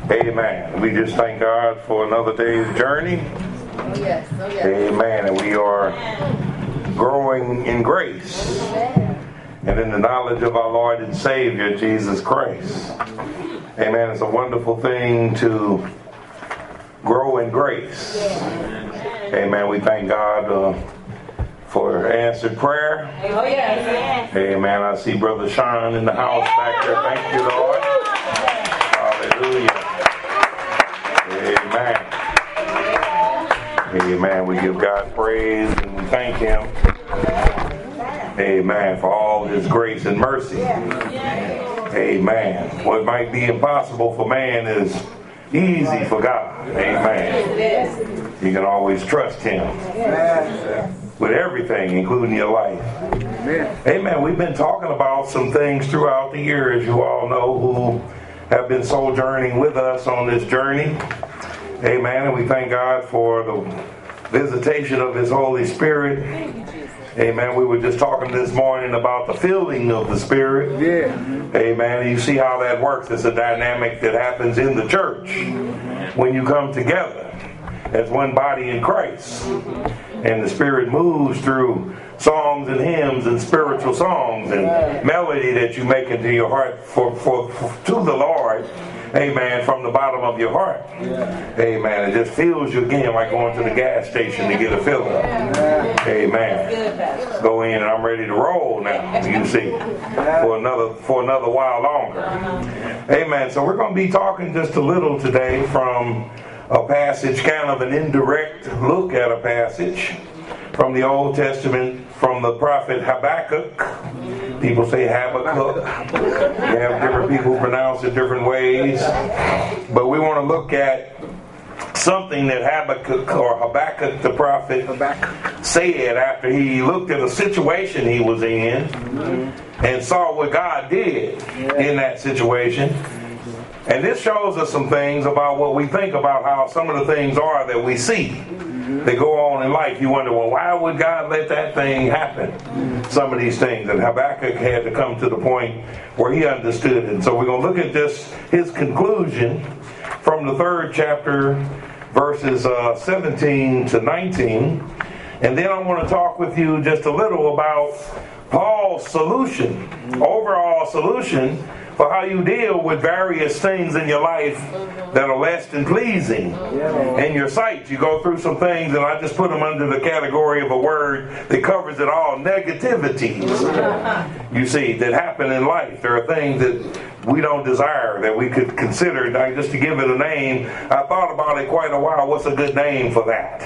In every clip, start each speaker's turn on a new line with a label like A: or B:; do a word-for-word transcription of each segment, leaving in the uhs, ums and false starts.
A: Amen. We just thank God for another day's journey.
B: Oh yes, oh yes.
A: Amen. And we are growing in grace and in the knowledge of our Lord and Savior, Jesus Christ. Amen. It's a wonderful thing to grow in grace. Amen. We thank God uh, for answered prayer.
B: Oh yes.
A: Amen. I see Brother Sean in the house back there. Thank you, Lord. Hallelujah. Amen. Amen. We give God praise and we thank Him. Amen. For all His grace and mercy. Amen. What might be impossible for man is easy for God. Amen. You can always trust Him with everything, including your life. Amen. We've been talking about some things throughout the year, as you all know, who have been sojourning with us on this journey. Amen. And we thank God for the visitation of His Holy Spirit. Amen. We were just talking this morning about the filling of the Spirit.
C: Yeah.
A: Amen. And you see how that works. It's a dynamic that happens in the church when you come together as one body in Christ. And the Spirit moves through songs and hymns and spiritual songs and melody that you make into your heart for, for, for to the Lord. Amen. From the bottom of your heart. Amen. It just fills you again like going to the gas station to get a fill up. Amen. Go in and I'm ready to roll now, you see, for another for another while longer. Amen. So we're going to be talking just a little today from a passage, kind of an indirect look at a passage from the Old Testament, from the prophet Habakkuk. People say Habakkuk. You have different people pronounce it different ways. But we want to look at something that Habakkuk or Habakkuk the prophet said after he looked at a situation he was in and saw what God did in that situation. And this shows us some things about what we think about how some of the things are that we see that go on in life. You wonder, well, why would God let that thing happen? Some of these things. And Habakkuk had to come to the point where he understood it. So we're going to look at this, his conclusion from the third chapter, verses uh, seventeen to nineteen. And then I want to talk with you just a little about Paul's solution, overall solution for how you deal with various things in your life that are less than pleasing in your sight. You go through some things, and I just put them under the category of a word that covers it all, negativities, you see, that happen in life. There are things that we don't desire, that we could consider. Now, just to give it a name, I thought about it quite a while. What's a good name for that?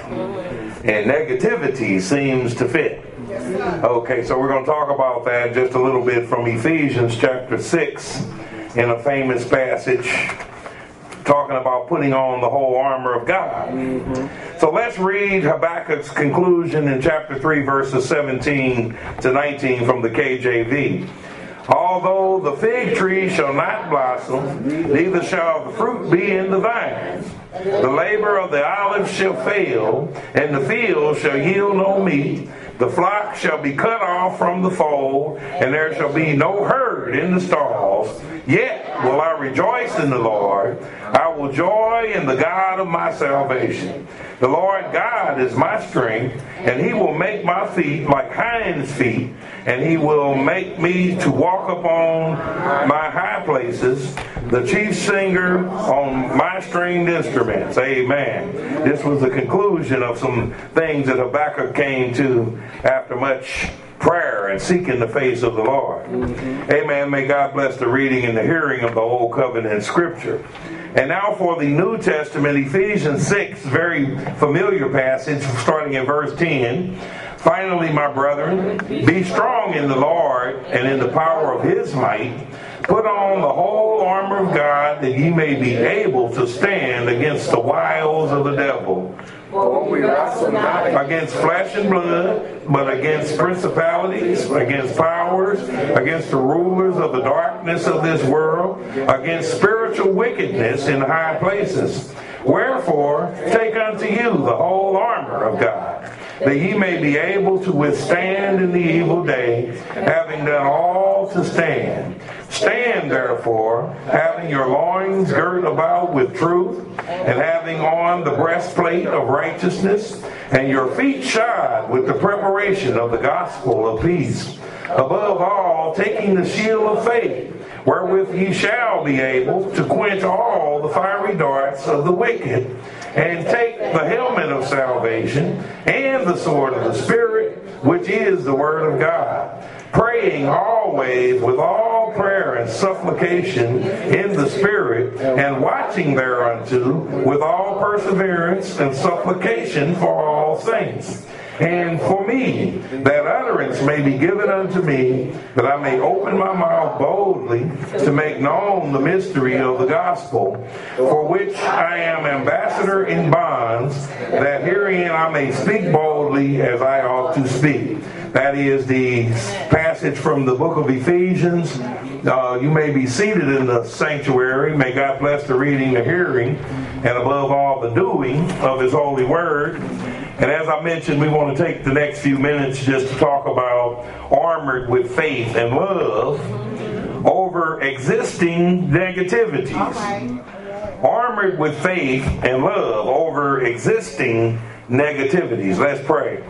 A: And negativity seems to fit. Okay, so we're going to talk about that just a little bit from Ephesians chapter six in a famous passage talking about putting on the whole armor of God. Mm-hmm. So let's read Habakkuk's conclusion in chapter three, verses seventeen to nineteen from the K J V. Although the fig tree shall not blossom, neither shall the fruit be in the vines. The labor of the olive shall fail, and the field shall yield no meat. The flock shall be cut off from the fold, and there shall be no herd in the stalls. Yet will I rejoice in the Lord. I will joy in the God of my salvation. The Lord God is my strength, and He will make my feet like hinds' feet, and He will make me to walk upon my high places, the chief singer on my stringed instruments. Amen. This was the conclusion of some things that Habakkuk came to after much prayer and seeking the face of the Lord. Mm-hmm. Amen. May God bless the reading and the hearing of the Old Covenant Scripture. And now for the New Testament, Ephesians six, very familiar passage, starting in verse ten. Finally, my brethren, be strong in the Lord and in the power of His might. Put on the whole armor of God, that ye may be able to stand against the wiles of the devil.
C: For we wrestle not
A: against flesh and blood, but against principalities, against powers, against the rulers of the darkness of this world, against spiritual wickedness in high places. Wherefore, take unto you the whole armor of God, that ye may be able to withstand in the evil day, having done all to stand. Stand therefore, having your loins girt about with truth, and having on the breastplate of righteousness, and your feet shod with the preparation of the gospel of peace. Above all, taking the shield of faith, wherewith ye shall be able to quench all the fiery darts of the wicked, and take the helmet of salvation and the sword of the Spirit, which is the word of God, praying always with all prayer and supplication in the Spirit, and watching thereunto with all perseverance and supplication for all saints. And for me, that utterance may be given unto me, that I may open my mouth boldly to make known the mystery of the gospel, for which I am ambassador in bonds, that herein I may speak boldly as I ought to speak. That is the passage from the book of Ephesians. Uh, you may be seated in the sanctuary. May God bless the reading, the hearing, and above all the doing of His holy word. And as I mentioned, we want to take the next few minutes just to talk about armored with faith and love over existing negativities. Okay. Armored with faith and love over existing negativities. Let's pray.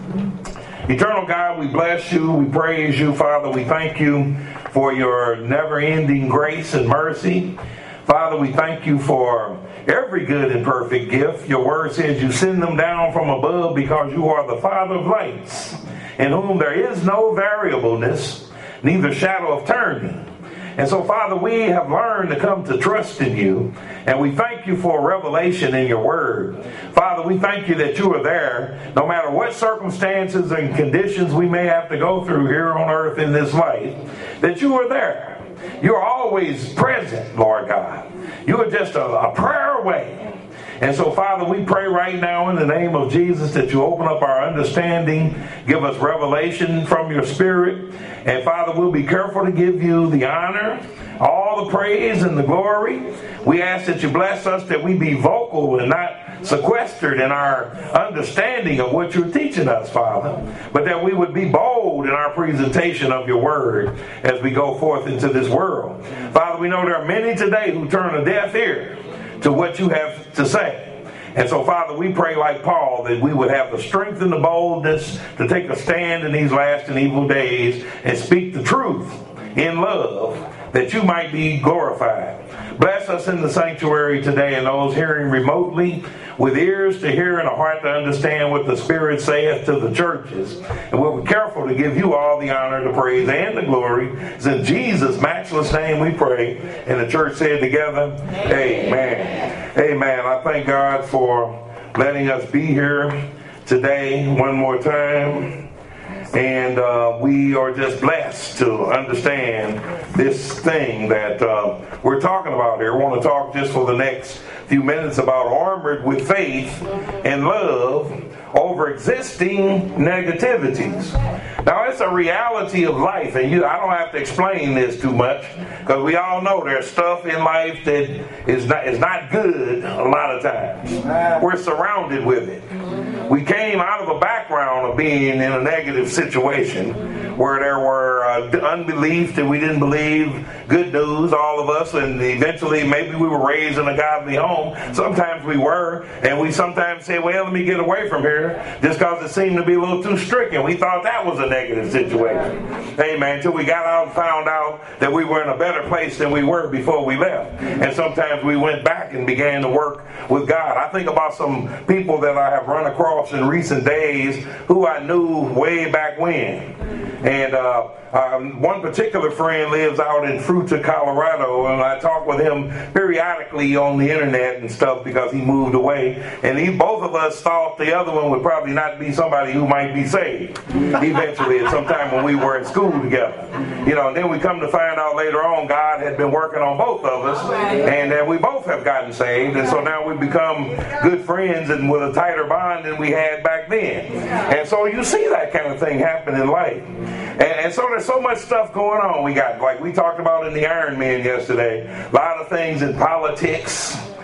A: Eternal God, we bless you, we praise you, Father, we thank you for your never-ending grace and mercy. Father, we thank you for every good and perfect gift. Your word says you send them down from above because you are the Father of lights, in whom there is no variableness, neither shadow of turning. And so, Father, we have learned to come to trust in you, and we thank you for revelation in your word. Father, we thank you that you are there, no matter what circumstances and conditions we may have to go through here on earth in this life, that you are there. You are always present, Lord God. You are just a, a prayer away. And so, Father, we pray right now in the name of Jesus that you open up our understanding, give us revelation from your Spirit. And, Father, we'll be careful to give you the honor, all the praise, and the glory. We ask that you bless us, that we be vocal and not sequestered in our understanding of what you're teaching us, Father, but that we would be bold in our presentation of your word as we go forth into this world. Father, we know there are many today who turn a deaf ear to what you have to say. And so, Father, we pray like Paul that we would have the strength and the boldness to take a stand in these last and evil days and speak the truth in love, that you might be glorified. Bless us in the sanctuary today and those hearing remotely with ears to hear and a heart to understand what the Spirit saith to the churches. And we'll be careful to give you all the honor, the praise, and the glory. It's in Jesus' matchless name we pray. And the church said together, Amen. Amen. Amen. I thank God for letting us be here today one more time. And uh, we are just blessed to understand this thing that uh, we're talking about here. I want to talk just for the next few minutes about armored with faith and love over existing negativities. Now, it's a reality of life, and you, I don't have to explain this too much, because we all know there's stuff in life that is not, is not good a lot of times. We're surrounded with it. We came out of a background of being in a negative situation where there were uh, unbelief that we didn't believe, good news, all of us, and eventually maybe we were raised in a godly home. Sometimes we were, and we sometimes say, well, let me get away from here, just because it seemed to be a little too strict, and we thought that was a negative situation. Amen. Until we got out and found out that we were in a better place than we were before we left. And sometimes we went back and began to work with God. I think about some people that I have run across in recent days who I knew way back when. And uh, um, one particular friend lives out in Fruita, Colorado, and I talk with him periodically on the internet and stuff because he moved away. And he, both of us thought the other one would probably not be somebody who might be saved eventually at some time when we were in school together. You know, and then we come to find out later on God had been working on both of us, and that we both have gotten saved. And so now we've become good friends and with a tighter bond than we had back then. And so you see that kind of thing happen in life. And, and so there's so much stuff going on. We got, like we talked about in the Iron Man yesterday, a lot of things in politics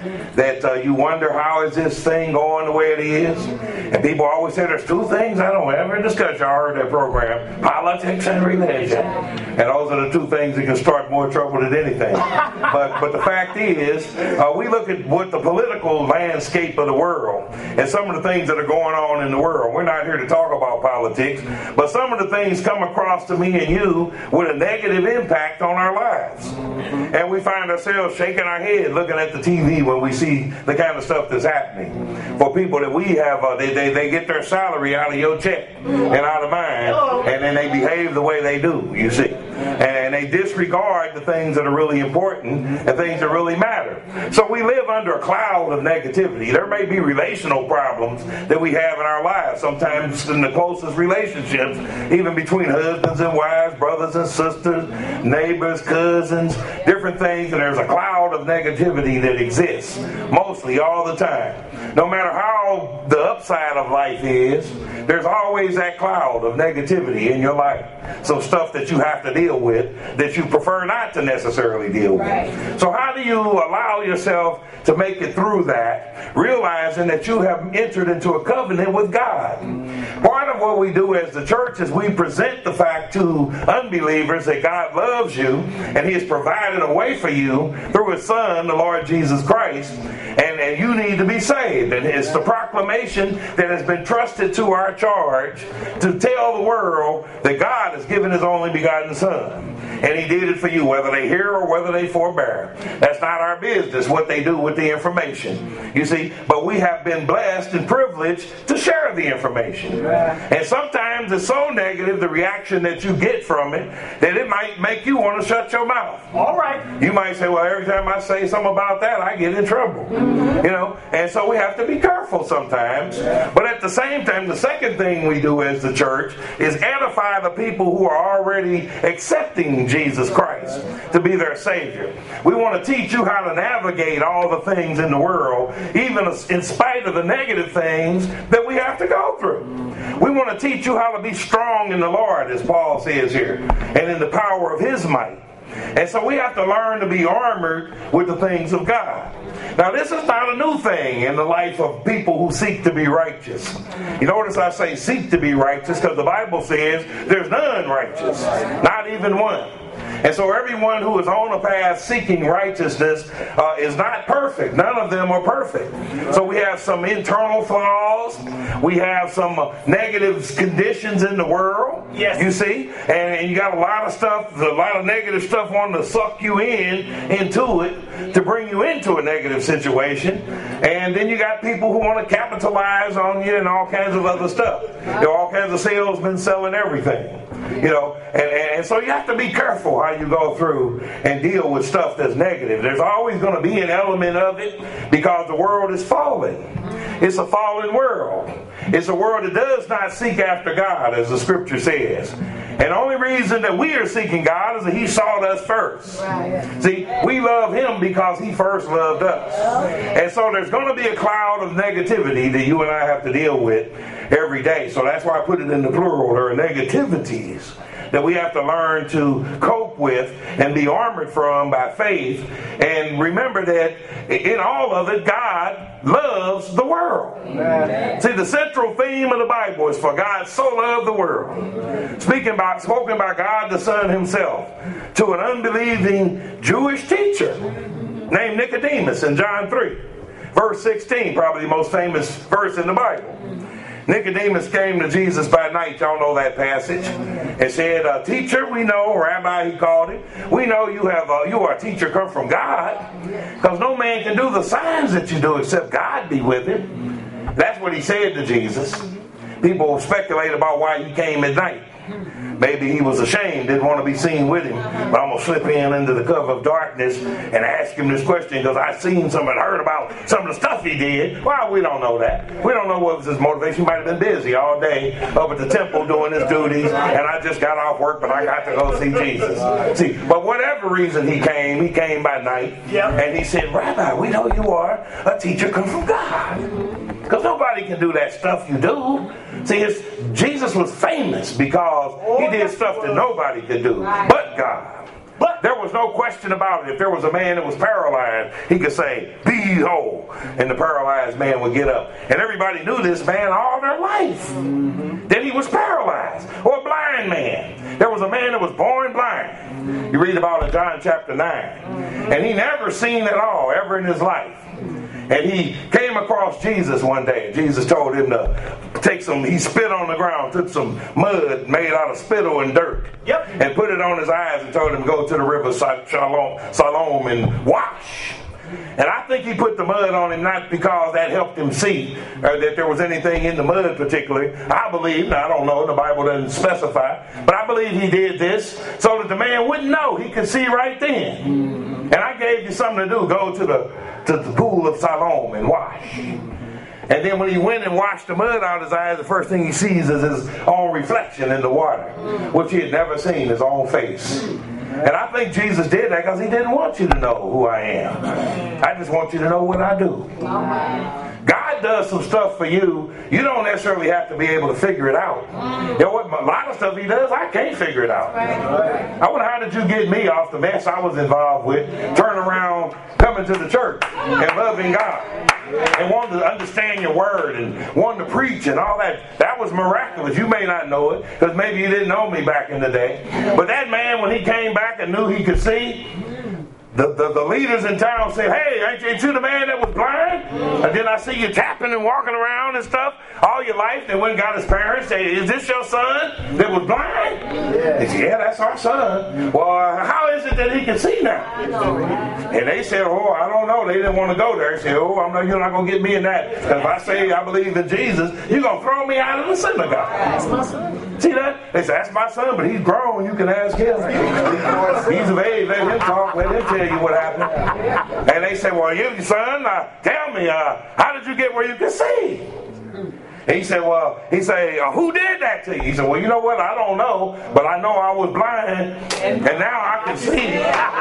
A: that uh, you wonder how is this thing going the way it is. And people always say there's two things I don't ever discuss. Y'all heard that program, politics and religion. And those are the two things that can start more trouble than anything. But but the fact is, uh, we look at what the political landscape of the world and some of the things that are going on in the world. We're not here to talk about politics, but some of the things come across to me and you with a negative impact on our lives. And we find ourselves shaking our head looking at the T V when we see the kind of stuff that's happening. For people that we have, uh, they, they, they get their salary out of your check and out of mine, and then they behave the way they do, you see. And they disregard the things that are really important and things that really matter. So we live under a cloud of negativity. There may be relational problems that we have in our lives, sometimes in the closest relationships, even between husbands and wives, brothers and sisters, neighbors, cousins, different things, and there's a cloud of negativity that exists mostly all the time. No matter how the upside of life is, there's always that cloud of negativity in your life. So stuff that you have to deal with that you prefer not to necessarily deal with. Right. So how do you allow yourself to make it through that, realizing that you have entered into a covenant with God? Part of what we do as the church is we present the fact to unbelievers that God loves you and He has provided a way for you through His Son, the Lord Jesus Christ, and, and you need to be saved. And it's the proclamation that has been trusted to our charge to tell the world that God has given His only begotten Son. And He did it for you, whether they hear or whether they forbear. That's not our business, what they do with the information. You see, but we have been blessed and privileged to share the information. And sometimes it's so negative, the reaction that you get from it, that it might make you want to shut your mouth. All right. You might say, well, every time I say something about that, I get in trouble. Mm-hmm. You know, and so we have to be careful sometimes. Yeah. But at the same time, the second thing we do as the church is edify the people who are already accepting Jesus Christ to be their Savior. We want to teach you how to navigate all the things in the world, even in spite of the negative things that we have to go through. We want to teach you how to be strong in the Lord, as Paul says here, and in the power of His might. And so we have to learn to be armored with the things of God. Now, this is not a new thing in the life of people who seek to be righteous. You notice I say seek to be righteous because the Bible says there's none righteous, not even one. And so everyone who is on a path seeking righteousness uh, is not perfect. None of them are perfect. So we have some internal flaws. We have some uh, negative conditions in the world. Yes. You see? And, and you got a lot of stuff, a lot of negative stuff wanting to suck you in, into it, to bring you into a negative situation. And then you got people who want to capitalize on you and all kinds of other stuff. There are all kinds of salesmen selling everything. You know, and, and so you have to be careful how you go through and deal with stuff that's negative. There's always going to be an element of it because the world is fallen. It's a fallen world. It's a world that does not seek after God, as the scripture says. And the only reason that we are seeking God is that He sought us first. See, we love Him because He first loved us. And so there's going to be a cloud of negativity that you and I have to deal with every day. So that's why I put it in the plural. There are negativities that we have to learn to cope with and be armored from by faith. And remember that in all of it, God loves the world. Amen. See, the central theme of the Bible is for God so loved the world. Speaking about, spoken by God the Son Himself to an unbelieving Jewish teacher named Nicodemus in John three, verse sixteen, probably the most famous verse in the Bible. Nicodemus came to Jesus by night, y'all know that passage, and said, uh, Teacher, we know, Rabbi he called him, we know you have uh, you are a teacher come from God, because no man can do the signs that you do except God be with him. That's what he said to Jesus. People speculate about why he came at night. Maybe he was ashamed, didn't want to be seen with him. But I'm going to slip in under the cover of darkness and ask him this question because I've seen some and heard about some of the stuff he did. Well, we don't know that. We don't know what was his motivation. He might have been busy all day up at the temple doing his duties, and I just got off work, but I got to go see Jesus. See, but whatever reason he came, he came by night, and he said, Rabbi, we know you are a teacher come from God. Because nobody can do that stuff you do. See, it's, Jesus was famous because he did stuff that nobody could do but God. But there was no question about it. If there was a man that was paralyzed, he could say, "Be whole," and the paralyzed man would get up. And everybody knew this man all their life. Mm-hmm. Then he was paralyzed. Or a blind man. There was a man that was born blind. You read about it in John chapter nine. And he never seen at all, ever in his life. And he came across Jesus one day. Jesus told him to take some, he spit on the ground, took some mud made out of spittle and dirt, yep, and put it on his eyes and told him to go to the river Siloam, Siloam and wash. And I think he put the mud on him not because that helped him see or that there was anything in the mud particularly. I believe, now I don't know, the Bible doesn't specify, but I believe he did this so that the man wouldn't know. He could see right then. And I gave you something to do. Go to the to the pool of Siloam and wash. And then when he went and washed the mud out of his eyes, the first thing he sees is his own reflection in the water, which he had never seen, his own face. And I think Jesus did that because he didn't want you to know who I am. I just want you to know what I do. God does some stuff for you. You don't necessarily have to be able to figure it out. You know what? A lot of stuff he does, I can't figure it out. I wonder, how did you get me off the mess I was involved with, turn around, coming to the church and loving God and wanting to understand your word and wanting to preach and all that? That was miraculous. You may not know it because maybe you didn't know me back in the day. But that man, when he came back and knew he could see, The, the, the leaders in town said, "Hey, ain't you, ain't you the man that was blind? And then I see you tapping and walking around and stuff all your life." They went and got his parents. Say, "Is this your son that was blind?" Yeah. They said, "Yeah, that's our son." "Well, uh, how is it that he can see now?" And they said, "Oh, I don't know." They didn't want to go there. They said, "Oh, I'm not, you're not going to get me in that. Because if I say I believe in Jesus, you're going to throw me out of the synagogue." That's my son. See that? They said, "That's my son, but he's grown. You can ask him. He's of age. Let him talk. Let him tell you what happened." And they said, "Well, you, son, uh, tell me, uh, how did you get where you could see?" And he said, "Well," he said, uh, "who did that to you?" He said, "Well, you know what? I don't know, but I know I was blind, and now I can see."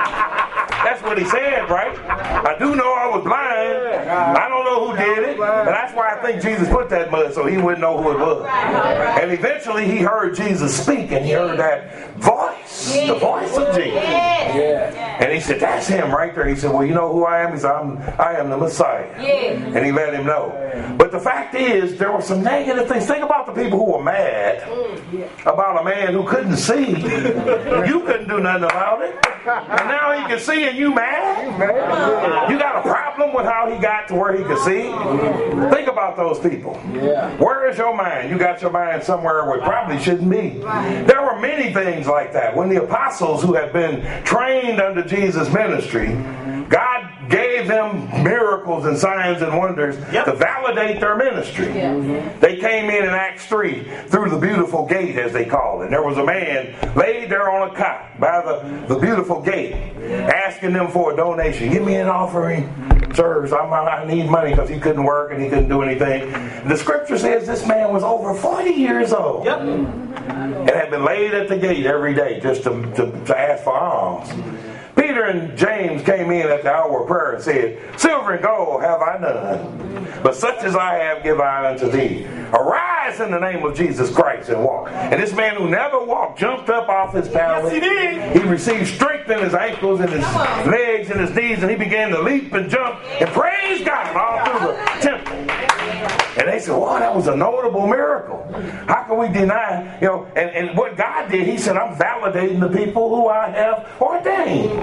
A: That's what he said, right? "I do know I was blind. I don't know who did it." And that's why I think Jesus put that mud, so he wouldn't know who it was. And eventually he heard Jesus speak, and he heard that voice, the voice of Jesus. And he said, "That's him right there." He said, "Well, you know who I am?" He said, I'm, I am the Messiah. And he let him know. But the fact is, there were some negative things. Think about the people who were mad about a man who couldn't see. You couldn't do nothing about it. And now he can see and you mad? You got a problem with how he got to where he could see? Think about those people. Where is your mind? You got your mind somewhere where it probably shouldn't be. There were many things like that. When the apostles who had been trained under Jesus' ministry, God gave them miracles and signs and wonders yep. to validate their ministry. Yeah. Mm-hmm. They came in in Acts three through the beautiful gate, as they call it. And there was a man laid there on a cot by the, the beautiful gate, asking them for a donation. "Give me an offering, sirs. I'm, I need money," because he couldn't work and he couldn't do anything. The scripture says this man was over forty years old. Yep. And had been laid at the gate every day just to, to, to ask for alms. Peter and James came in at the hour of prayer and said, "Silver and gold have I none, but such as I have give I unto thee. Arise in the name of Jesus Christ and walk." And this man who never walked jumped up off his pallet. Yes, he did. He received strength in his ankles and his legs and his knees, and he began to leap and jump and praise God all through the temple. And they said, "Wow, that was a notable miracle. How can we deny?" You know, and, and what God did, he said, "I'm validating the people who I have ordained."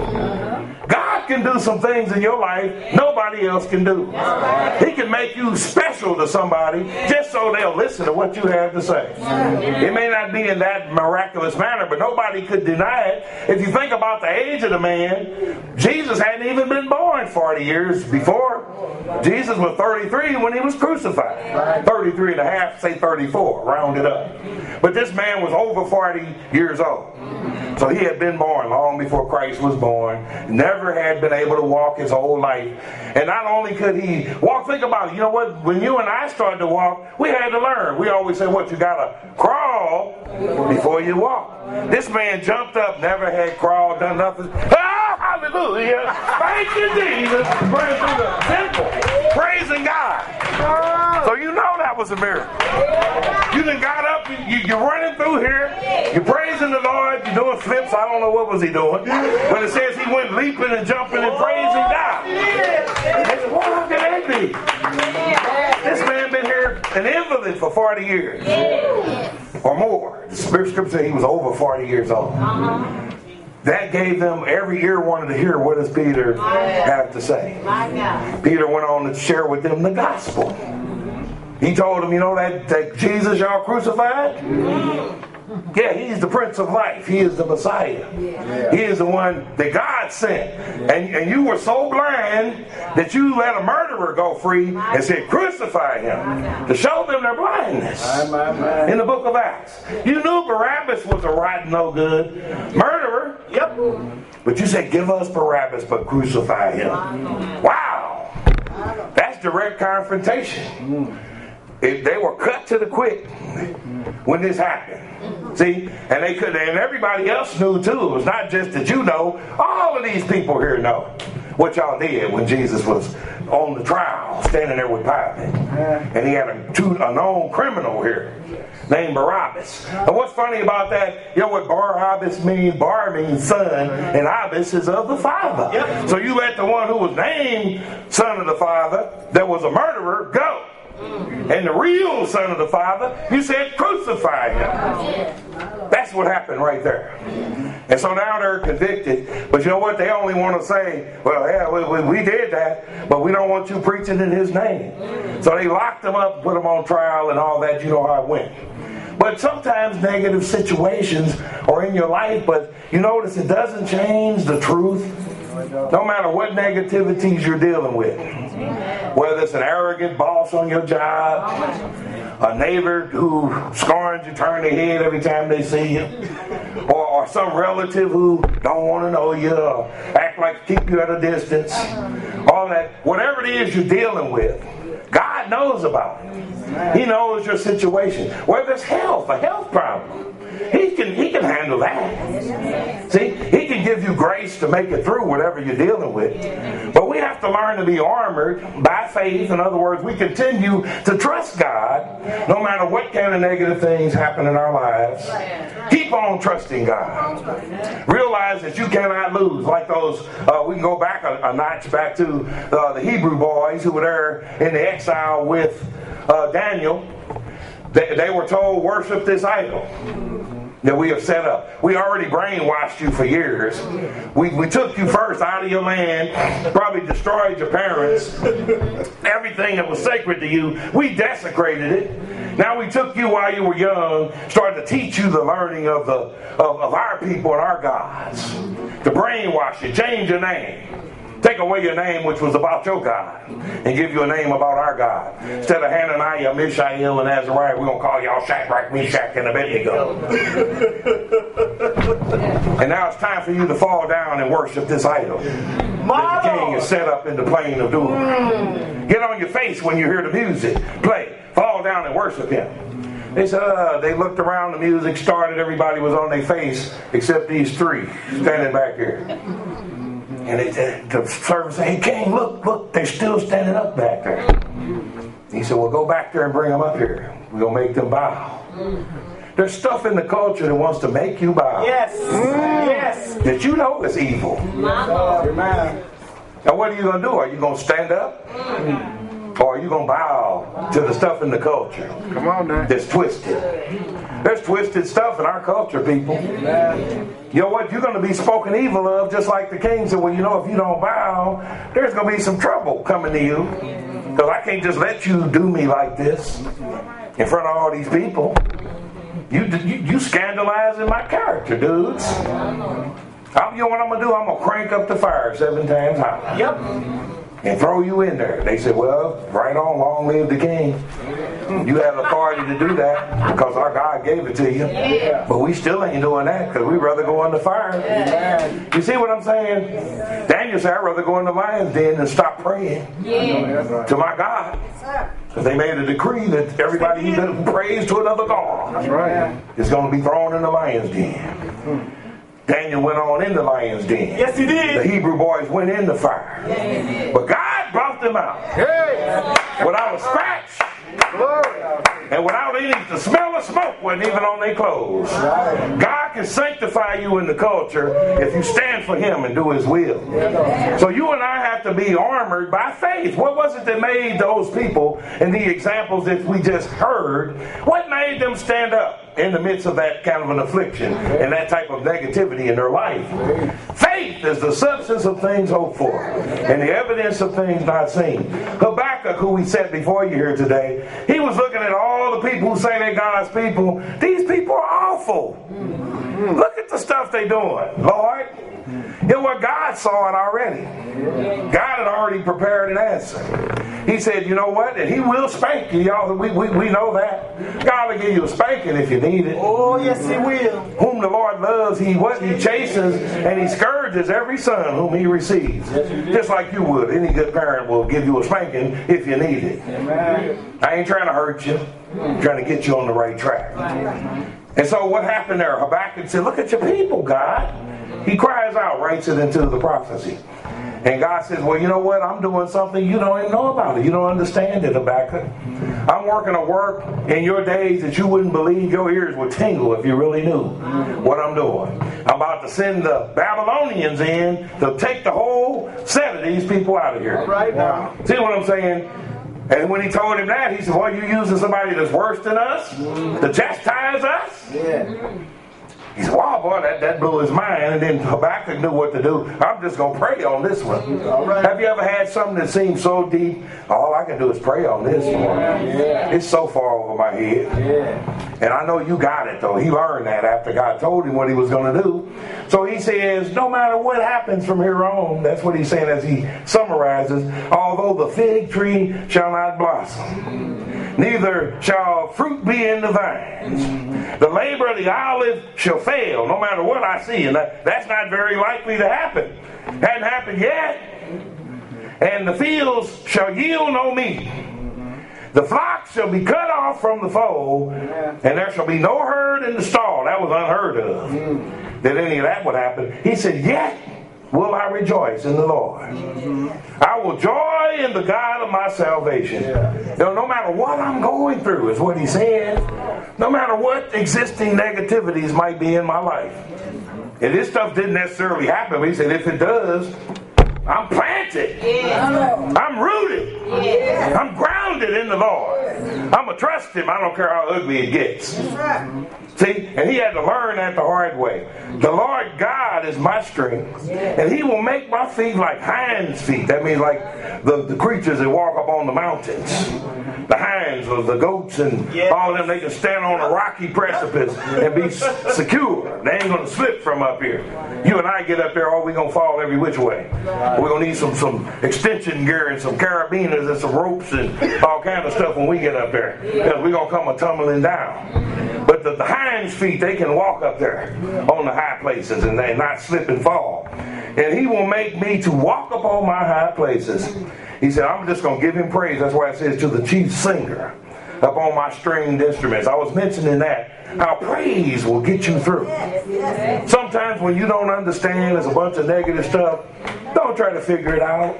A: God can do some things in your life nobody else can do. He can make you special to somebody just so they'll listen to what you have to say. It may not be in that miraculous manner, but nobody could deny it. If you think about the age of the man, Jesus hadn't even been born forty years before. Jesus was thirty-three when he was crucified. thirty-three and a half, say thirty-four, round it up. But this man was over forty years old. So he had been born long before Christ was born. Never had been able to walk his whole life. And not only could he walk, think about it. You know what? When you and I started to walk, we had to learn. We always say, what? You got to crawl before you walk. This man jumped up, never had crawled, done nothing. Ah, hallelujah. Thank you, Jesus. Running through the temple, praising God. So you know that was a miracle. You done got up, you, you, you're running through here, you're praising the Lord, you're doing flips. I don't know what was he doing. But it says he went leaping and jumping and praising God. They said, well, how can that be? This man been here an invalid for forty years. Or more. The scripture said he was over forty years old. That gave them, every ear wanted to hear what does Peter have to say. Peter went on to share with them the gospel. He told them, you know that, that Jesus y'all crucified? Yeah, he's the Prince of Life. He is the Messiah. He is the one that God sent. And, and you were so blind that you let a murderer go free and said, crucify him, to show them their blindness. In the book of Acts. You knew Barabbas was a rotten, no good murderer. Yep. But you said, give us Barabbas, but crucify him. Wow. That's direct confrontation. It, they were cut to the quick when this happened. See, and they could, and everybody else knew too. It was not just that you know. All of these people here know what y'all did when Jesus was on the trial, standing there with Pilate, and he had a, two, a known criminal here named Barabbas. And what's funny about that? You know what Barabbas means? Bar means son, and Abbas is of the Father. Yep. So you let the one who was named son of the Father, that was a murderer, go. And the real son of the Father, you said crucify him. That's what happened right there. And so now they're convicted. But you know what? They only want to say, well, yeah, we, we, we did that, but we don't want you preaching in his name. So they locked them up, put them on trial and all that. You know how it went. But sometimes negative situations are in your life, but you notice it doesn't change the truth. No matter what negativities you're dealing with, whether it's an arrogant boss on your job, a neighbor who scorns you, turn their head every time they see you, or, or some relative who don't want to know you, or act like keep you at a distance, all that, whatever it is you're dealing with, God knows about it. He knows your situation. Whether it's health, a health problem, He can he can handle that. See, he can give you grace to make it through whatever you're dealing with. But we have to learn to be armored by faith. In other words, we continue to trust God no matter what kind of negative things happen in our lives. Keep on trusting God. Realize that you cannot lose. Like those, uh, we can go back a, a notch back to uh, the Hebrew boys who were there in the exile with uh, Daniel. They, they were told, worship this idol that we have set up. We already brainwashed you for years. We, we took you first out of your land, probably destroyed your parents. Everything that was sacred to you, we desecrated it. Now we took you while you were young, started to teach you the learning of the of, of our people and our gods. To brainwash you, change your name. Take away your name, which was about your God, and give you a name about our God. Yeah. Instead of Hananiah, Mishael, and Azariah, we're going to call y'all Shadrach, Meshach, and Abednego. And now it's time for you to fall down and worship this idol that the king is set up in the plain of Dura. Mm. Get on your face when you hear the music. Play. Fall down and worship him. They said, uh, they looked around, the music started, everybody was on their face, except these three standing back here. And they, the servant said, hey, king, look, look, they're still standing up back there. He said, well, go back there and bring them up here. We're going to make them bow. There's stuff in the culture that wants to make you bow. Yes. Mm. Yes. That you know is evil. Amen. Now, what are you going to do? Are you going to stand up? Mm. Or are you going to bow to the stuff in the culture? Come on now. That's twisted. There's twisted stuff in our culture, people. Amen. You know what? You're going to be spoken evil of, just like the king said, well, you know, if you don't bow, there's going to be some trouble coming to you. Because I can't just let you do me like this in front of all these people. You you, you scandalizing my character, dudes. I'm, you know what I'm going to do? I'm going to crank up the fire seven times high. Yep. And throw you in there. They said, well, right on, long live the king. You have authority to do that because our God gave it to you. Yeah. But we still ain't doing that because we'd rather go in the fire. Yeah. You see what I'm saying? Daniel said, I'd rather go in the lion's den than stop praying yeah. to my God. Because they made a decree that everybody who prays to another God That's right. is going to be thrown in the lion's den. Daniel went on in the lion's den. Yes, he did. The Hebrew boys went in the fire. Yes, but God brought them out hey. without a scratch. Glory. and without any, the smell of smoke wasn't even on their clothes. God can sanctify you in the culture if you stand for him and do his will. So you and I have to be armored by faith. What was it that made those people in the examples that we just heard, what made them stand up in the midst of that kind of an affliction and that type of negativity in their life? Faith is the substance of things hoped for and the evidence of things not seen. Habakkuk, who we said before you here today, he was looking at all the people who say they're God's people. These people are awful. Look at the stuff they're doing, Lord. You know what? God saw it already. God had already prepared an answer. He said, you know what? And he will spank you, y'all. We, we, we know that. God will give you a spanking if you need it.
D: Oh, yes, he will.
A: Whom the Lord loves, he what? He chastens and he scourges every son whom he receives. Just like you would. Any good parent will give you a spanking if you need it. Amen. I ain't trying to hurt you. I'm trying to get you on the right track. And so what happened there? Habakkuk said, look at your people, God. He cries out, writes it into the prophecy. And God says, well, you know what? I'm doing something you don't even know about it. You don't understand it, Habakkuk. I'm working a work in your days that you wouldn't believe. Your ears would tingle if you really knew what I'm doing. I'm about to send the Babylonians in to take the whole set of these people out of here.
D: Right now.
A: See what I'm saying? And when he told him that, he said, well, you using somebody that's worse than us to chastise us?
D: Yeah.
A: He said, wow, boy, that, that blew his mind. And then Habakkuk knew what to do. I'm just going to pray on this one. All right. Have you ever had something that seems so deep? All I can do is pray on this one. Yeah. It's so far over my head. Yeah. And I know you got it, though. He learned that after God told him what he was going to do. So he says, no matter what happens from here on, that's what he's saying as he summarizes, although the fig tree shall not blossom, neither shall fruit be in the vines. The labor of the olive shall fail, no matter what I see. And that, that's not very likely to happen. Hadn't happened yet. And the fields shall yield no meat. The flock shall be cut off from the fold, and there shall be no herd in the stall. That was unheard of. Mm. That any of that would happen. He said, yet will I rejoice in the Lord. Mm-hmm. I will joy in the God of my salvation. Yeah. Now, no matter what I'm going through, is what he said. No matter what existing negativities might be in my life. And this stuff didn't necessarily happen, but he said, if it does, I'm planted. Yeah. I'm rooted. Yeah. I'm grounded in the Lord. I'm going to trust him. I don't care how ugly it gets. See? And he had to learn that the hard way. The Lord God is my strength. And he will make my feet like hinds' feet. That means like the, the creatures that walk up on the mountains. The hinds of the goats and all of them, they can stand on a rocky precipice and be secure. They ain't going to slip from up here. You and I get up there, oh, we're going to fall every which way. We're going to need some, some extension gear and some carabiners and some ropes and all kind of stuff when we get up there. Because we're going to come a tumbling down. But the, the hinds feet, they can walk up there on the high places and they not slip and fall. And he will make me to walk upon my high places. He said, I'm just going to give him praise. That's why it says to the chief singer upon my stringed instruments. I was mentioning that. How praise will get you through. Sometimes when you don't understand, there's a bunch of negative stuff. Don't try to figure it out.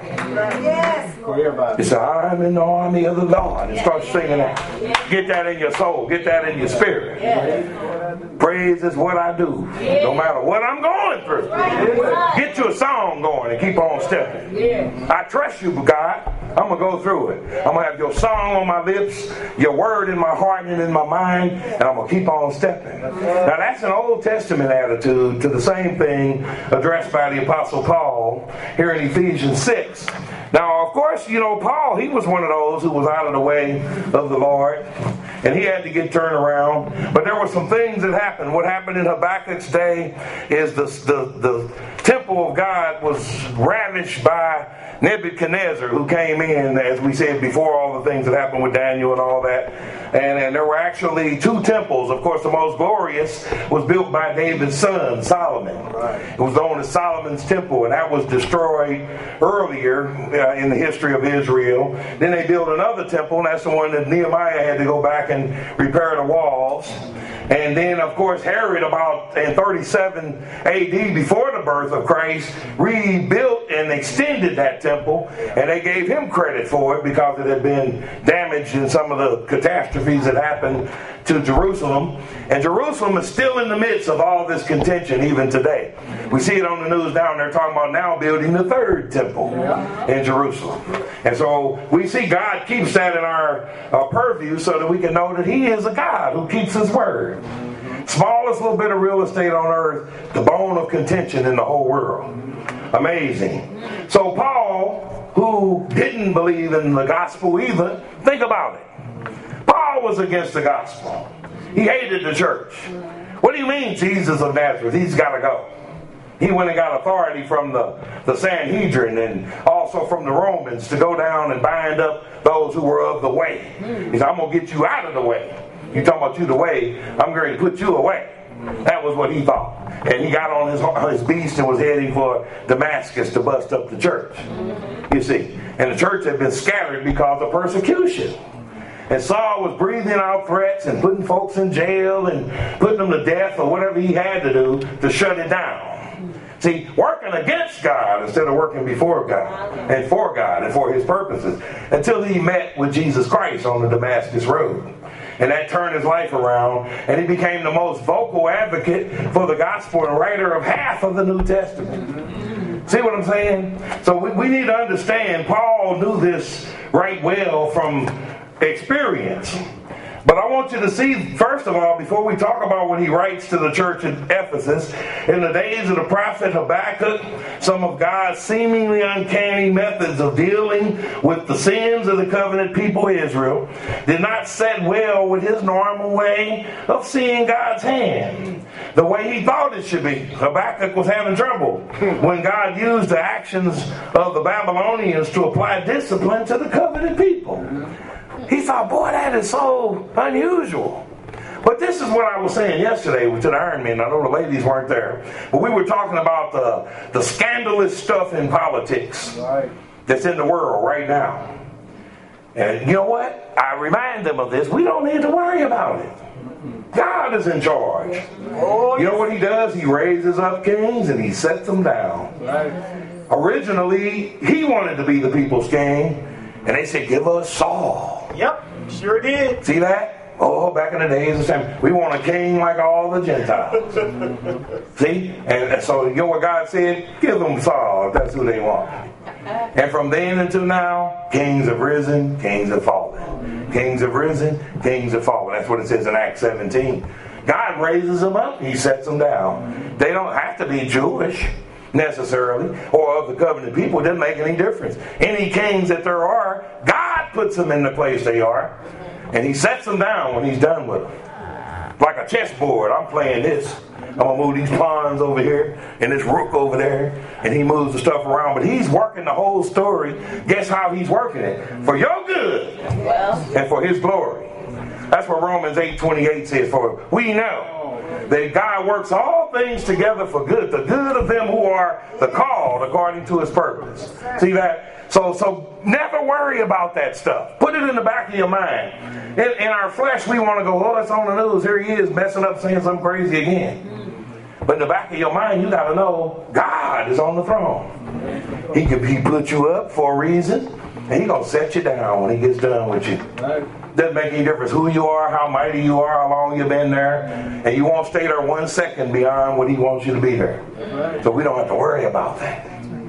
A: You say, I'm in the army of the Lord. And start singing that. Get that in your soul. Get that in your spirit. Praise is what I do. No matter what I'm going through. Get you a song going and keep on stepping. I trust you, God. I'm going to go through it. I'm going to have your song on my lips, your word in my heart and in my mind, and I'm going to keep on stepping. Now that's an Old Testament attitude to the same thing addressed by the Apostle Paul here in Ephesians six. Now, of course, you know, Paul, he was one of those who was out of the way of the Lord, and he had to get turned around. But there were some things that happened. What happened in Habakkuk's day is the, the, the temple of God was ravished by Nebuchadnezzar, who came in, as we said before, all the things that happened with Daniel and all that. And, and there were actually two temples. Of course, the most glorious was built by David's son, Solomon. It was known as Solomon's Temple, and that was destroyed earlier uh, in the history of Israel. Then they built another temple, and that's the one that Nehemiah had to go back and repair the walls. And then, of course, Herod, about in thirty-seven A D, before the birth of Christ, rebuilt and extended that temple. And they gave him credit for it because it had been damaged in some of the catastrophes that happened to Jerusalem. And Jerusalem is still in the midst of all this contention even today. We see it on the news now, and they're talking about now building the third temple in Jerusalem. And so we see God keeps that in our uh, purview so that we can know that he is a God who keeps his word. Smallest little bit of real estate on earth, the bone of contention in the whole world. Amazing. So Paul, who didn't believe in the gospel either, think about it. Paul was against the gospel. He hated the church. What do you mean, Jesus of Nazareth? He's got to go. He went and got authority from the, the Sanhedrin and also from the Romans to go down and bind up those who were of the way. He said, I'm going to get you out of the way. You talking about you the way, I'm going to put you away. That was what he thought. And he got on his, his beast and was heading for Damascus to bust up the church. You see. And the church had been scattered because of persecution. And Saul was breathing out threats and putting folks in jail and putting them to death or whatever he had to do to shut it down. See, working against God instead of working before God and for God and for his purposes until he met with Jesus Christ on the Damascus road. And that turned his life around, and he became the most vocal advocate for the gospel and writer of half of the New Testament. See what I'm saying? So we, we need to understand Paul knew this right well from experience. But I want you to see, first of all, before we talk about what he writes to the church at Ephesus, in the days of the prophet Habakkuk, some of God's seemingly uncanny methods of dealing with the sins of the covenant people Israel did not set well with his normal way of seeing God's hand, the way he thought it should be. Habakkuk was having trouble when God used the actions of the Babylonians to apply discipline to the covenant people. He thought, boy, that is so unusual. But this is what I was saying yesterday to the Iron Men. I know the ladies weren't there. But we were talking about the, the scandalous stuff in politics that's in the world right now. And you know what? I remind them of this. We don't need to worry about it. God is in charge. You know what he does? He raises up kings and he sets them down. Originally, he wanted to be the people's king. And they said, give us Saul.
D: Yep, sure did.
A: See that? Oh, back in the days of time, we want a king like all the Gentiles. See? And so you know what God said? Give them Saul if that's who they want. And from then until now, kings have risen, kings have fallen. Kings have risen, kings have fallen. That's what it says in Acts seventeen. God raises them up, he sets them down. They don't have to be Jewish necessarily, or of the covenant people. It doesn't make any difference. Any kings that there are, God puts them in the place they are, and he sets them down when he's done with them. Like a chessboard, I'm playing this. I'm going to move these pawns over here and this rook over there, and he moves the stuff around, but he's working the whole story. Guess how he's working it? For your good and for his glory. That's what Romans eight twenty-eight says. For we know that God works all things together for good, the good of them who are the called according to his purpose. See that? So so never worry about that stuff. Put it in the back of your mind. In, in our flesh, we want to go, oh, it's on the news. Here he is messing up, saying something crazy again. But in the back of your mind, you got to know God is on the throne. He could he put you up for a reason, and he's going to set you down when he gets done with you. Doesn't make any difference who you are, how mighty you are, how long you've been there. And you won't stay there one second beyond what he wants you to be there. So we don't have to worry about that.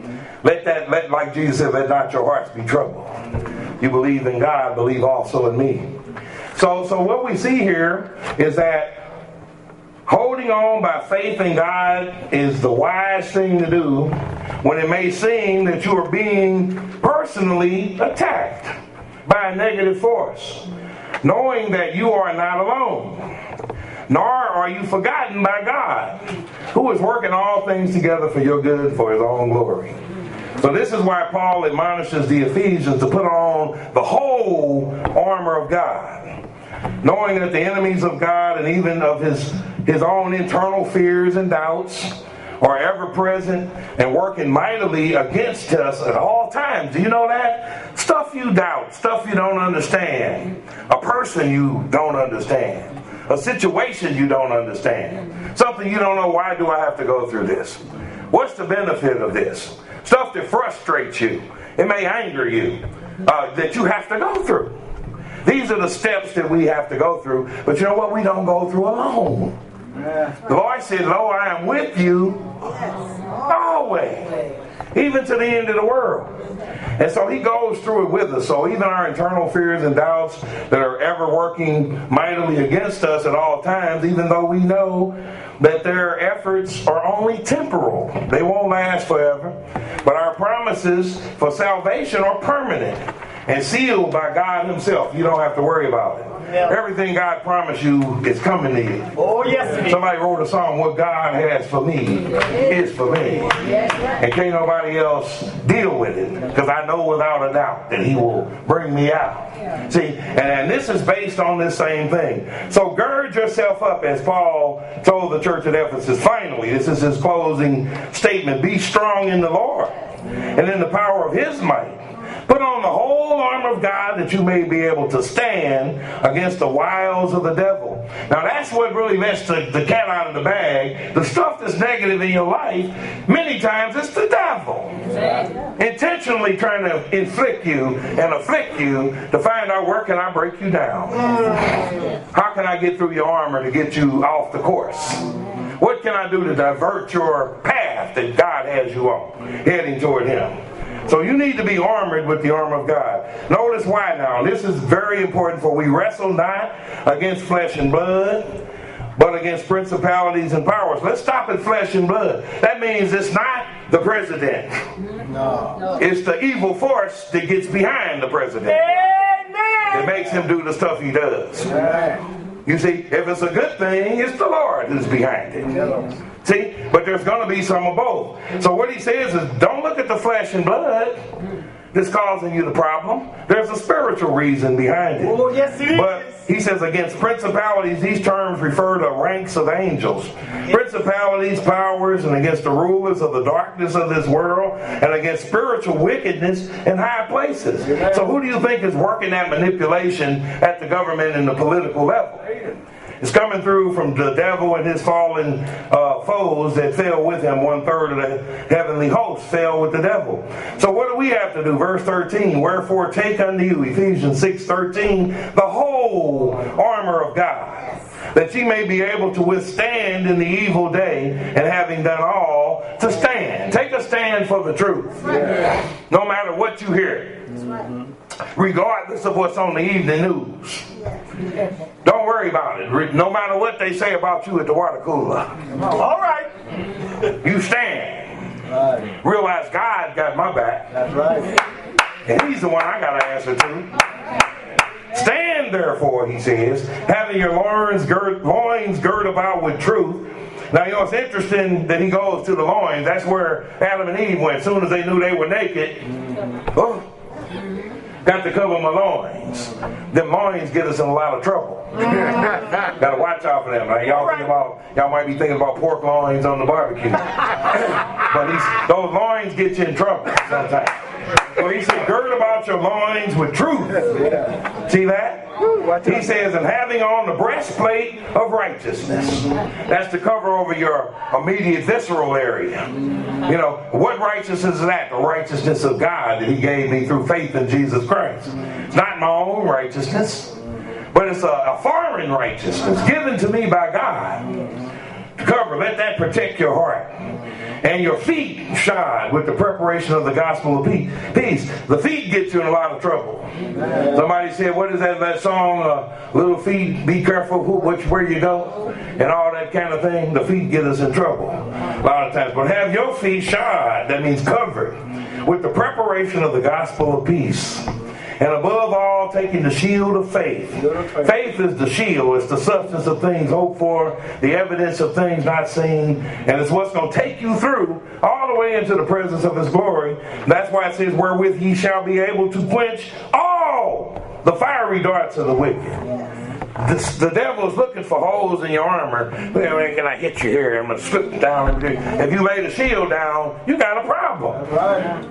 A: Let that, let like Jesus said, let not your hearts be troubled. You believe in God, believe also in me. So, so what we see here is that holding on by faith in God is the wise thing to do when it may seem that you are being personally attacked by a negative force, knowing that you are not alone, nor are you forgotten by God, who is working all things together for your good, for his own glory. So this is why Paul admonishes the Ephesians to put on the whole armor of God, knowing that the enemies of God and even of his, his own internal fears and doubts are ever present and working mightily against us at all times. Do you know that? Stuff you doubt, stuff you don't understand, a person you don't understand, a situation you don't understand. Something you don't know, why do I have to go through this? What's the benefit of this? Stuff that frustrates you. It may anger you. Uh, that you have to go through. These are the steps that we have to go through. But you know what? We don't go through alone. The Lord said, lo, I am with you always, even to the end of the world. And so he goes through it with us. So even our internal fears and doubts that are ever working mightily against us at all times, even though we know that their efforts are only temporal, they won't last forever. But our promises for salvation are permanent and sealed by God himself. You don't have to worry about it. Yeah. Everything God promised you is coming to you.
D: Oh, yes, it is.
A: Somebody wrote a song, what God has for me is for me. And can't nobody else deal with it, because I know without a doubt that he will bring me out. See, and this is based on this same thing. So gird yourself up, as Paul told the church at Ephesus. Finally, this is his closing statement. Be strong in the Lord and in the power of his might. Put on the whole armor of God that you may be able to stand against the wiles of the devil. Now that's what really lets the, the cat out of the bag. The stuff that's negative in your life, many times it's the devil. Intentionally trying to inflict you and afflict you to find out where can I break you down. How can I get through your armor to get you off the course? What can I do to divert your path that God has you on, heading toward him? So you need to be armored with the armor of God. Notice why now. This is very important, for we wrestle not against flesh and blood, but against principalities and powers. Let's stop at flesh and blood. That means it's not the president. No. It's the evil force that gets behind the president. It makes him do the stuff he does. You see, if it's a good thing, it's the Lord who's behind it. See, but there's going to be some of both. So what he says is, don't look at the flesh and blood that's causing you the problem. There's a spiritual reason behind it.
D: Oh, yes, it is.
A: But he says against principalities, these terms refer to ranks of angels. Principalities, powers, and against the rulers of the darkness of this world, and against spiritual wickedness in high places. So who do you think is working that manipulation at the government and the political level? It's coming through from the devil and his fallen uh, foes that fell with him. One third of the heavenly host fell with the devil. So what do we have to do? Verse thirteen, wherefore take unto you, Ephesians six thirteen, the whole armor of God, that ye may be able to withstand in the evil day, and having done all, to stand. Take a stand for the truth. Yeah. No matter what you hear. Regardless of what's on the evening news. Don't worry about it. No matter what they say about you at the water cooler.
D: All right.
A: You stand. Right. Realize God got my back.
C: That's right.
A: And he's the one I got to answer to. Stand therefore, he says, having your loins girt, loins girt about with truth. Now, you know, it's interesting that he goes to the loins. That's where Adam and Eve went. As soon as they knew they were naked, oh, got to cover my loins. Them loins get us in a lot of trouble. Got to watch out for them. Now, y'all think about, y'all might be thinking about pork loins on the barbecue. But these, those loins get you in trouble sometimes. So he said, gird about your loins with truth. See that? He says, and having on the breastplate of righteousness. That's to cover over your immediate visceral area. You know, what righteousness is that? The righteousness of God that he gave me through faith in Jesus Christ. It's not my own righteousness, but it's a, a foreign righteousness given to me by God. To cover, let that protect your heart. And your feet shod with the preparation of the gospel of peace. The feet get you in a lot of trouble. Somebody said, what is that, that song, uh, little feet, be careful who, which, where you go, and all that kind of thing. The feet get us in trouble a lot of times. But have your feet shod, that means covered, with the preparation of the gospel of peace. And above all, taking the shield of faith. Faith is the shield. It's the substance of things hoped for, the evidence of things not seen. And it's what's going to take you through all the way into the presence of his glory. That's why it says, wherewith ye shall be able to quench all the fiery darts of the wicked. The, the devil is looking for holes in your armor. Well, can I hit you here? I'm going to slip down. If you lay the shield down, you got a problem.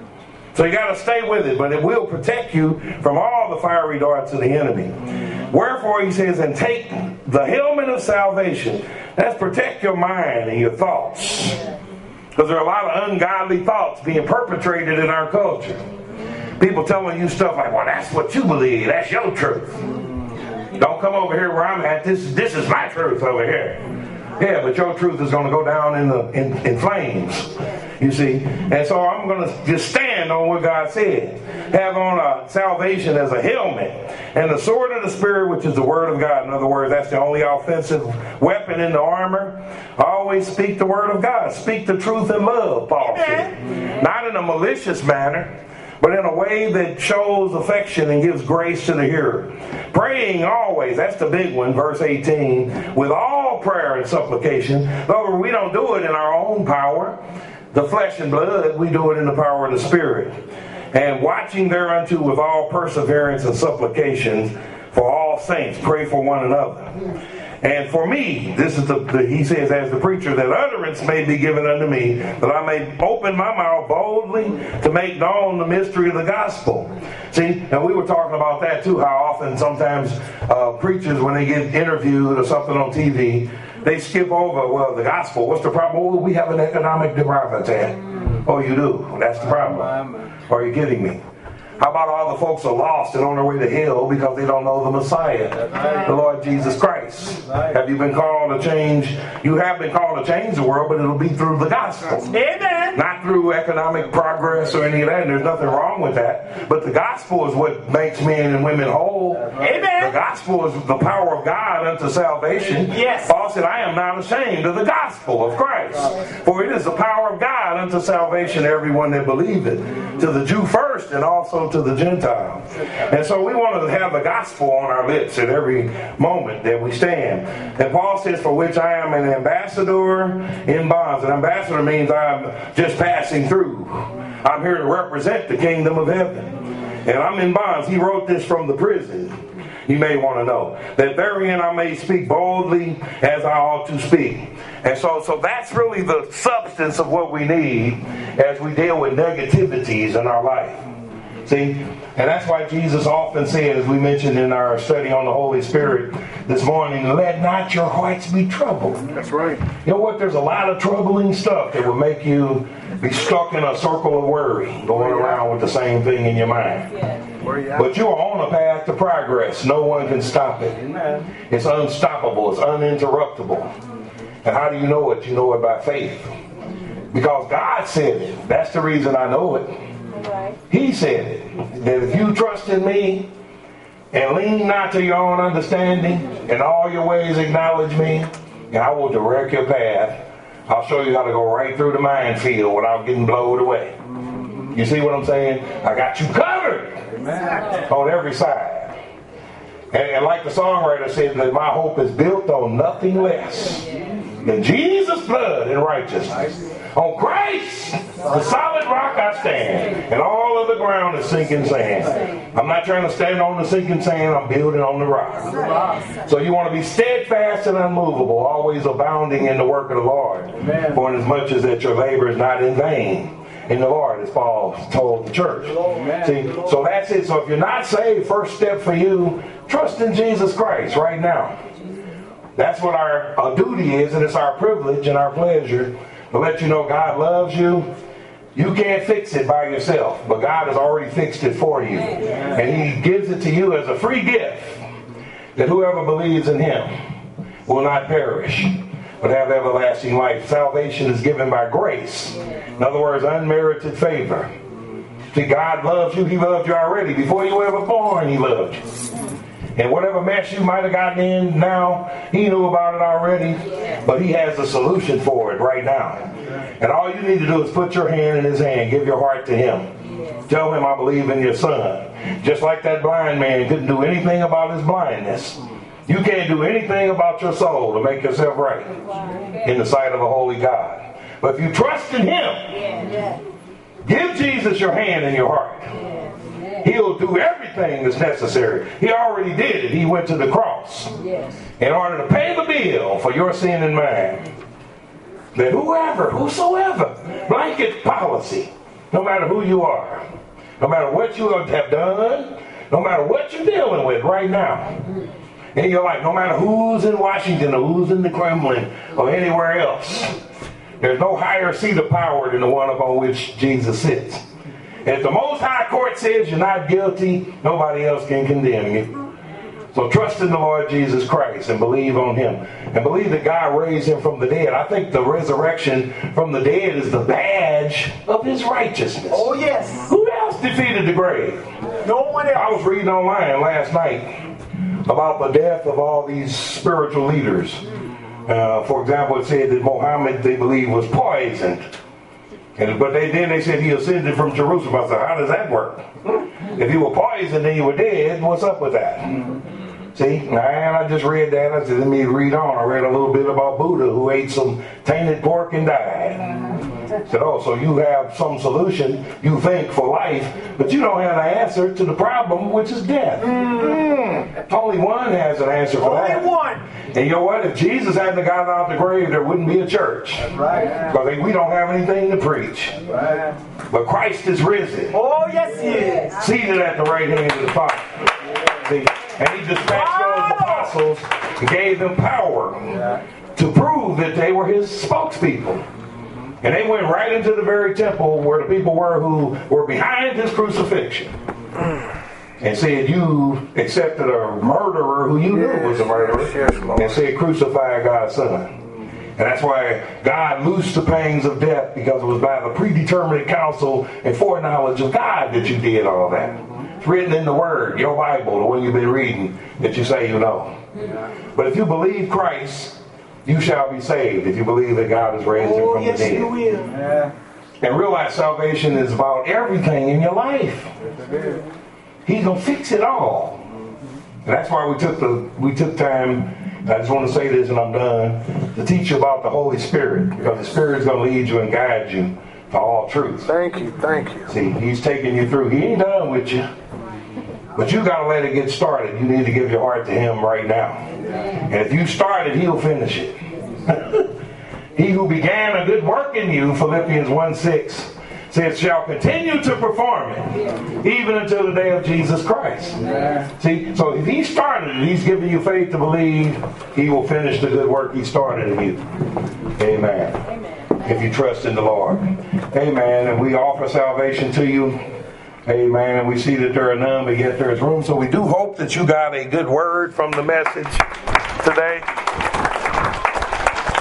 A: So you got to stay with it, but it will protect you from all the fiery darts of the enemy. Wherefore, he says, and take the helmet of salvation. That's protect your mind and your thoughts. Because there are a lot of ungodly thoughts being perpetrated in our culture. People telling you stuff like, well, that's what you believe. That's your truth. Don't come over here where I'm at. This, this is my truth over here. Yeah, but your truth is going to go down in the in, in flames, you see. And so I'm going to just stand on what God said. Have on a salvation as a helmet, and the sword of the Spirit, which is the word of God. In other words, that's the only offensive weapon in the armor. Always speak the word of God. Speak the truth in love, Paul said. Not in a malicious manner, but in a way that shows affection and gives grace to the hearer. Praying always, that's the big one, verse eighteen, with all prayer and supplication. Though we don't do it in our own power, the flesh and blood, we do it in the power of the Spirit. And watching thereunto with all perseverance and supplications for all saints, pray for one another. And for me, this is the, the, he says, as the preacher, that utterance may be given unto me, that I may open my mouth boldly to make known the mystery of the gospel. See, and we were talking about that too, how often sometimes uh, preachers, when they get interviewed or something on T V, they skip over, well, the gospel. What's the problem? Well, we have an economic depravity. Oh, you do? That's the problem. Are you kidding me? How about all the folks are lost and on their way to hell because they don't know the Messiah, the Lord Jesus Christ? Have you been called to change? You have been called to change the world, but it'll be through the gospel. Amen. Not through economic progress or any of that, and there's nothing wrong with that. But the gospel is what makes men and women whole. Amen. The gospel is the power of God unto salvation. Yes. Paul said, I am not ashamed of the gospel of Christ. For it is the power of God unto salvation to everyone that believeth. To the Jew first, and also to the Gentile. And so we want to have the gospel on our lips at every moment that we stand. And Paul says, for which I am an ambassador in bonds. An ambassador means I'm just passing through. I'm here to represent the kingdom of heaven. And I'm in bonds. He wrote this from the prison. You may want to know that therein I may speak boldly as I ought to speak. And so, so that's really the substance of what we need as we deal with negativities in our life. See? And that's why Jesus often said, as we mentioned in our study on the Holy Spirit this morning, let not your hearts be troubled.
C: That's right.
A: You know what? There's a lot of troubling stuff that will make you be stuck in a circle of worry, going around with the same thing in your mind. But you are on a path to progress. No one can stop it. It's unstoppable. It's uninterruptible. And how do you know it? You know it by faith. Because God said it. That's the reason I know it. Right. He said it, that if you trust in me and lean not to your own understanding, in all your ways acknowledge me, and I will direct your path. I'll show you how to go right through the minefield without getting blown away. You see what I'm saying? I got you covered. Amen. On every side. And, and like the songwriter said, that my hope is built on nothing less than Jesus' blood and righteousness. On Christ, the solid rock I stand, and all of the ground is sinking sand. I'm not trying to stand on the sinking sand, I'm building on the rock. So you want to be steadfast and unmovable, always abounding in the work of the Lord. For inasmuch as that your labor is not in vain in the Lord, as Paul told the church. See, so that's it. So if you're not saved, first step for you, trust in Jesus Christ right now. That's what our, our duty is, and it's our privilege and our pleasure to let you know God loves you. You can't fix it by yourself, but God has already fixed it for you. And He gives it to you as a free gift, that whoever believes in Him will not perish, but have everlasting life. Salvation is given by grace. In other words, unmerited favor. See, God loves you. He loved you already. Before you were ever born, He loved you. And whatever mess you might have gotten in now, He knew about it already, but He has a solution for it right now. And all you need to do is put your hand in His hand, give your heart to Him. Tell Him, I believe in your Son. Just like that blind man couldn't do anything about his blindness. You can't do anything about your soul to make yourself right in the sight of a holy God. But if you trust in Him, give Jesus your hand and your heart. He'll do everything that's necessary. He already did it. He went to the cross in order to pay the bill for your sin and mine. That whoever, whosoever, blanket policy, no matter who you are, No matter what you have done, no matter what you're dealing with right now in your life, no matter who's in Washington or who's in the Kremlin or anywhere else, there's no higher seat of power than the one upon which Jesus sits. And if the Most High Court says you're not guilty, nobody else can condemn you. So trust in the Lord Jesus Christ and believe on him. And believe that God raised him from the dead. I think the resurrection from the dead is the badge of his righteousness.
D: Oh, yes.
A: Who else defeated the grave?
D: No one else.
A: I was reading online last night about the death of all these spiritual leaders. Uh, for example, it said that Muhammad, they believe, was poisoned. And, but they, then they said he ascended from Jerusalem. I said, how does that work? If you were poisoned and you were dead, what's up with that? See, and I just read that. I said, let me read on. I read a little bit about Buddha who ate some tainted pork and died. I said, oh, so you have some solution, you think, for life, but you don't have the answer to the problem, which is death. Mm-hmm. Only one has an answer for
D: Only
A: that.
D: Only one.
A: And you know what? If Jesus hadn't gotten out the grave, there wouldn't be a church.
D: That's right.
A: Because we don't have anything to preach.
D: That's right.
A: But Christ is risen.
D: Oh, yes, he is.
A: Seated at the right hand of the Father. See? And he dispatched those apostles and gave them power to prove that they were his spokespeople. And they went right into the very temple where the people were who were behind his crucifixion. And said, you accepted a murderer who you knew was a murderer. And said, crucify God's son. And that's why God loosed the pangs of death, because it was by the predetermined counsel and foreknowledge of God that you did all that. It's written in the Word, your Bible, the one you've been reading, that you say you know. But if you believe Christ, you shall be saved. If you believe that God has raised him from the dead. You will. Yeah. And realize salvation is about everything in your life. He's gonna fix it all. And that's why we took the we took time. I just want to say this and I'm done, to teach you about the Holy Spirit, because the Spirit is going to lead you and guide you to all truth.
C: Thank you, thank you.
A: See, he's taking you through. He ain't done with you. But you got to let it get started. You need to give your heart to him right now. And if you start it, he'll finish it. He who began a good work in you, Philippians one six, says, shall continue to perform it, even until the day of Jesus Christ. Yeah. See, so if he started it, he's giving you faith to believe he will finish the good work he started in you. Amen. Amen. If you trust in the Lord. Amen. And we offer salvation to you. Amen. And we see that there are none, but yet there is room. So we do hope that you got a good word from the message today.